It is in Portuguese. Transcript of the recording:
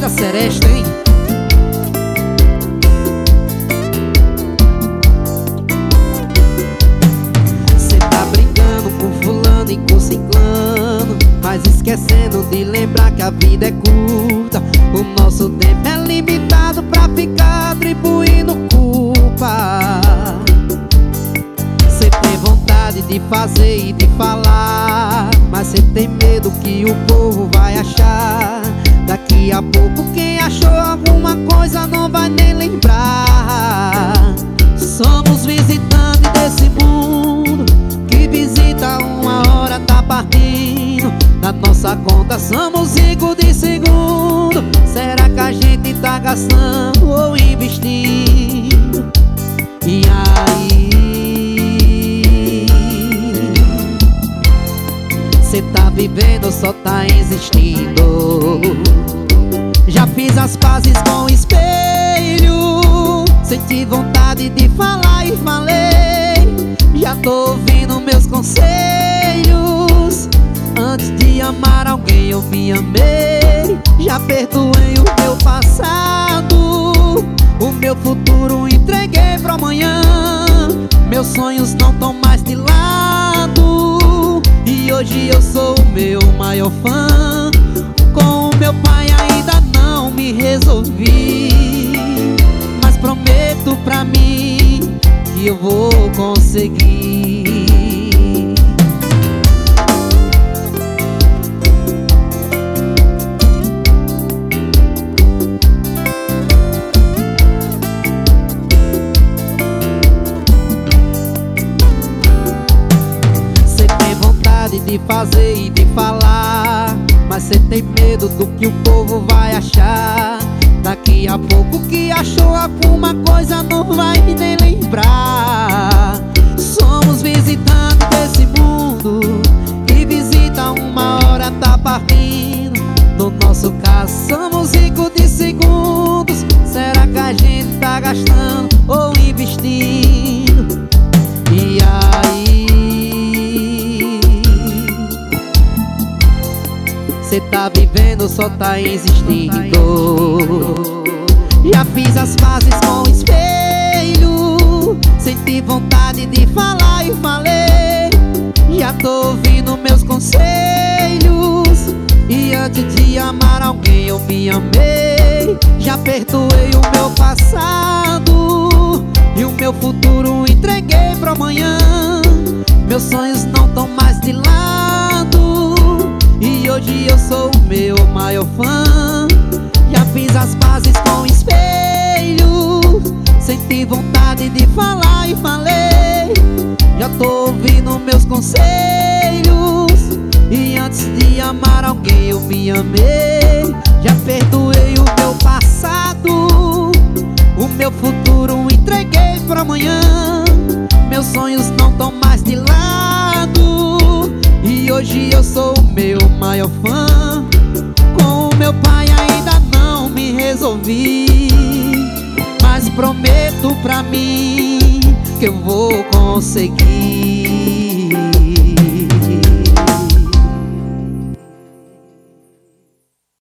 da Seresta, hein? Cê tá brincando com fulano e com ciclano, mas esquecendo de lembrar que a vida é curta. O nosso tempo é limitado pra ficar atribuindo culpa. Cê tem vontade de fazer e de falar, mas cê tem medo que o povo vai achar. Daqui a pouco quem achou alguma coisa não vai nem lembrar. Somos visitantes desse mundo que visita uma hora, tá partindo. Na nossa conta somos ricos de segundo. Será que a gente tá gastando ou investindo? E aí, cê tá vivendo ou só tá existindo? Já fiz as pazes com o espelho, senti vontade de falar e falei. Já tô ouvindo meus conselhos. Antes de amar alguém eu me amei. Já perdoei o meu passado, o meu futuro entreguei pro amanhã. Meus sonhos não tão mais de lado, e hoje eu sou o meu maior fã. Com o meu pai ainda não me resolvi, mas prometo pra mim que eu vou conseguir. De fazer e de falar, mas cê tem medo do que o povo vai achar. Daqui a pouco que achou alguma coisa não vai nem lembrar. Somos visitantes desse mundo que visita uma hora, tá partindo. No nosso caso somos ricos de segundos. Será que a gente tá gastando ou investindo? E aí, cê tá vivendo ou só tá existindo? Já fiz as pazes com o espelho, senti vontade de falar e falei. Já tô ouvindo meus conselhos, e antes de amar alguém eu me amei. Já perdoei o meu passado, e o meu futuro entreguei pro amanhã. Meus sonhos não tão mais de lado, e hoje eu sou o meu maior fã. Já fiz as pazes com o espelho, senti vontade de falar e falei. Já tô ouvindo meus conselhos, e antes de amar alguém eu me amei. Já perdoei o meu passado, o meu futuro entreguei pra amanhã. Meus sonhos não tão mais de lado, e hoje eu sou o meu maior fã. Com o meu pai ainda não me resolvi, mas prometo pra mim que eu vou conseguir.